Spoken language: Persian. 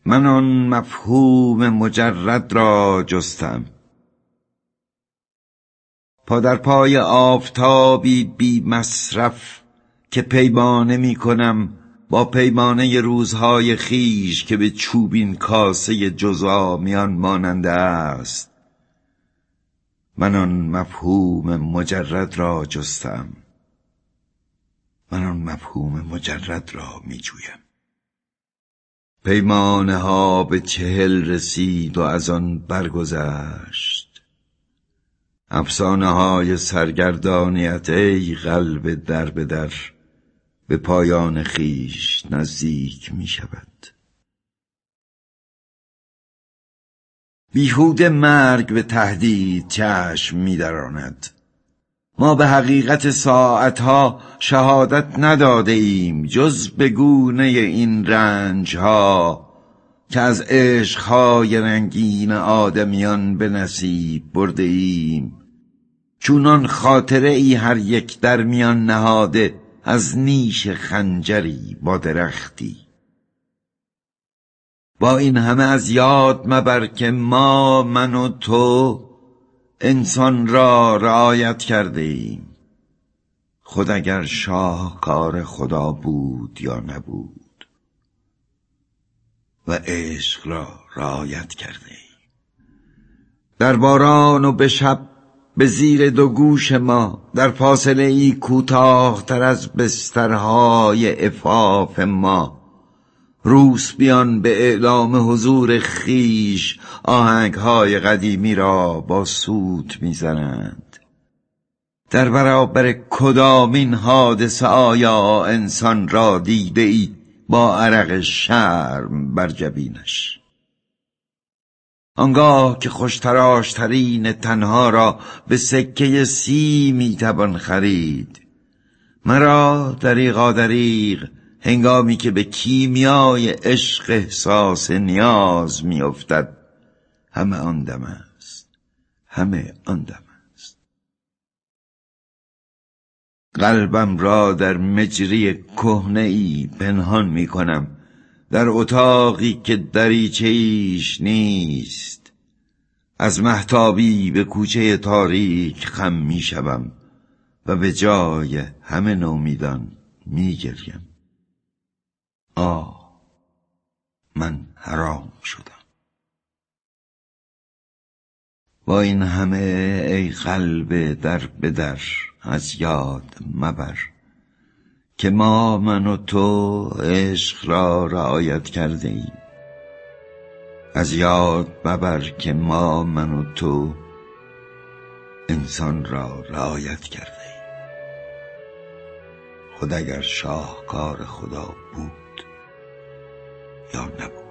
من آن مفهوم مجرد را جستم. پا در پای آفتابی بی مصرف که پیمانه می کنم با پیمانه روزهای خیش که به چوبین کاسه جزا میان ماننده است. من آن مفهوم مجرد را جستم. من آن مفهوم مجرد را می جویم. پیمانه ها به 40 رسید و از آن برگذشت. افسانه های سرگردانیت ای قلب در به در به پایان خیش نزدیک می شود. بیهوده مرگ به تهدید چشم می دراند. ما به حقیقت ساعتها شهادت نداده ایم جز به گونه این رنجها که از عشقهای رنگین آدمیان به نصیب برده ایم. چونان خاطره ای هر یک در میان نهاده از نیش خنجری با درختی. با این همه از یاد مبر که ما، من و تو، انسان را رعایت کرده ایم. خود اگر شاهکار خدا بود یا نبود و عشق را رعایت کرده ایم. در باران و به شب به زیر 2 گوش ما، در فاصله ای کوتاه‌تر از بسترهای عفاف ما، روسبیان به اعلام حضور خیش آهنگهای قدیمی را با سوت می‌زنند. در برابر کدامین حادثه آیا انسان را دیده ای با عرق شرم بر جبینش؟ آنگاه که خوشتراشترین تنها را به سکه 30 میتوان خرید، مرا دریغا دریغ هنگامی که به کیمیای عشق احساس نیاز میافتد، همه آن دم است، همه آن دم است. قلبم را در مجری کهنه ای پنهان می کنم، در اتاقی که دریچه ایش نیست. از مهتابی به کوچه تاریک خم می شوم و به جای همه نومیدان می گریم. من حرام شدم. با این همه ای قلب در به در از یاد مبر که ما، من و تو، عشق را رعایت کرده ایم. از یاد مبر که ما، من و تو، انسان را رعایت کرده ایم. خود اگر شاهکار خدا بود یا نبود.